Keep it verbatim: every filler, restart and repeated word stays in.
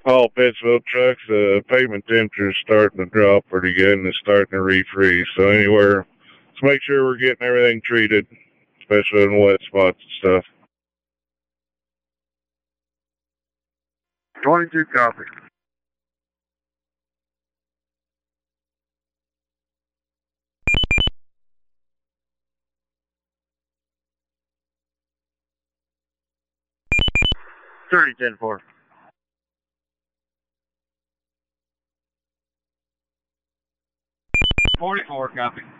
All Pittsville trucks, the pavement temperature is starting to drop pretty good and it's starting to refreeze. So anywhere, let's make sure we're getting everything treated, especially in wet spots and stuff. twenty-two copy. thirty, ten four. forty-four, copy.